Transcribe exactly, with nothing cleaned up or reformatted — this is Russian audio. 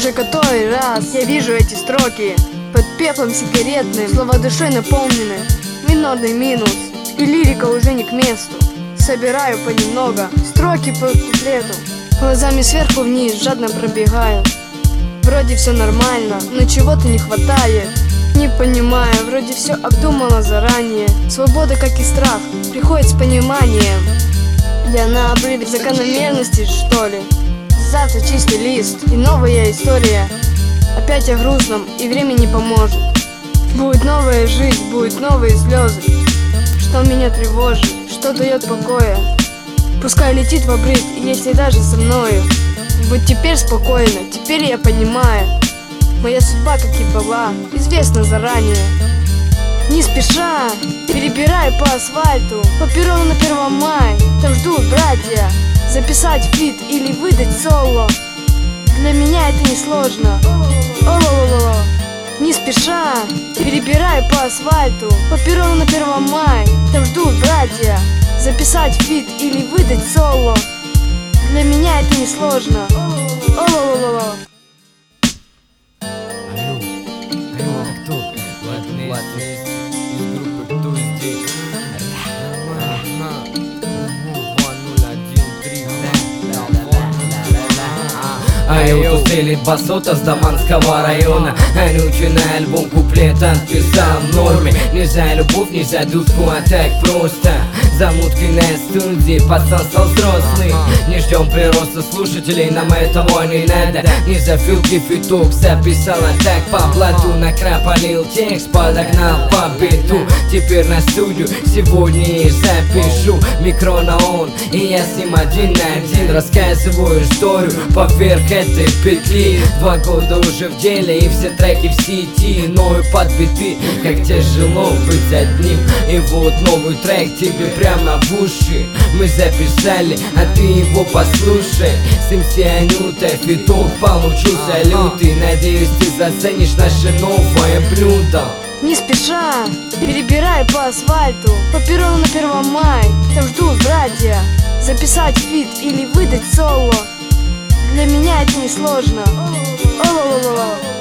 Уже который раз я вижу эти строки под пеплом сигаретным, слова душой наполнены, минорный минус, и лирика уже не к месту. Собираю понемногу строки по куплету, глазами сверху вниз жадно пробегаю. Вроде все нормально, но чего-то не хватает. Не понимаю, вроде все обдумала заранее. Свобода, как и страх, приходит с пониманием. Я на обрыве закономерности, что ли? Завтра чистый лист и новая история. Опять о грустном, и время не поможет. Будет новая жизнь, будут новые слезы. Что меня тревожит, что дает покоя. Пускай летит в обрыв, и если даже со мною. Будь теперь спокойно, теперь я понимаю. Моя судьба, как и была, известна заранее. Не спеша, перебираю по асфальту, по перрону на первом мая. Там ждут братья, записать фит или выдать соло. Для меня это не сложно. О-ло-ло-ло. Не спеша, перебираю по асфальту, по перрону на первом мая. Там ждут братья, записать фит или выдать соло. Для меня это не сложно. О-ло-ло-ло. Ай, тусили басота с Даманского района. Анючий альбом куплета написал в норме. Нельзя любовь, нельзя дудку, а так просто. Замутки на студии, пацан стал взрослый. Не ждем прироста слушателей, нам этого не надо. Не за филки фиток записал, а так по блату. Накрапалил текст, подогнал по биту. Теперь на студию сегодня и запишу. Микро на он, и я с ним один на один рассказываю историю поверх этой петли. Два года уже в деле, и все треки в сети. Новые подбиты, как тяжело быть одним. И вот новый трек тебе прямо в уши мы записали, а ты его послушай. С эм си Анютой фиток получился лютый. Надеюсь, ты заценишь наше новое блюдо. Не спеша, перебираю по асфальту, по перрону на первом мая. Там ждут братья, записать фит или выдать соло. Для меня это не сложно. О-ло-ло-ло.